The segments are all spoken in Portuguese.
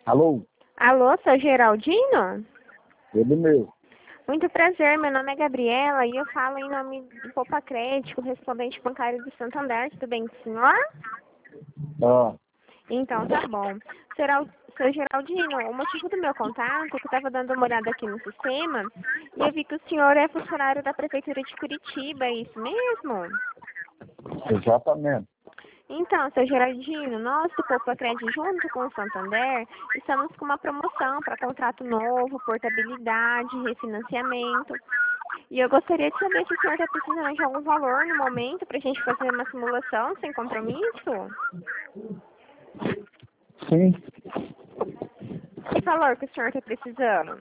Alô? Alô, seu Geraldino? Ele mesmo. Muito prazer, meu nome é Gabriela e eu falo em nome do Poupa Crédito, correspondente bancário do Santander. Tudo bem com o senhor? Ah, Então, tá bom. Seu Geraldino, o motivo do meu contato é que eu estava dando uma olhada aqui no sistema e eu vi que o senhor é funcionário da Prefeitura de Curitiba, é isso mesmo? exatamente. Então, seu Geraldino, nós do Poupa Crédito, junto com o Santander, estamos com uma promoção para contrato novo, portabilidade, refinanciamento. E eu gostaria de saber se o senhor está precisando de algum valor no momento para a gente fazer uma simulação sem compromisso. Sim. Que valor que o senhor está precisando?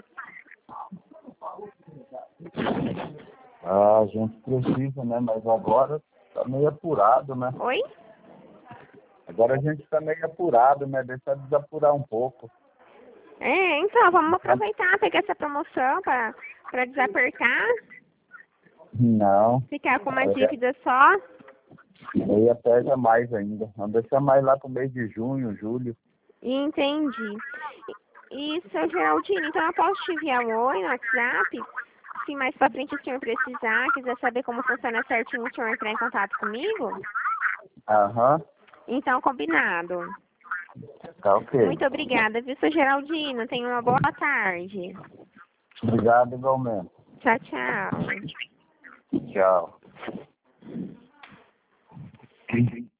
A gente precisa, né? Mas agora tá meio apurado, né? Oi? Agora a gente tá meio apurado, né? Deixa eu desapurar um pouco. Então, vamos aproveitar, pegar essa promoção para desapertar, Não. ficar com uma Aí dívida só. aí pega mais ainda. Vamos deixar mais lá pro mês de junho, julho. Entendi. E, seu Geraldino, então eu posso te enviar um oi no WhatsApp? Se mais pra frente o senhor precisar, quiser saber como funciona certinho, o senhor entrar em contato comigo? Aham. Então, combinado. Tá ok. Muito obrigada, viu, seu Geraldino? Tenha uma boa tarde. Obrigado igualmente. Tchau, tchau. Tchau.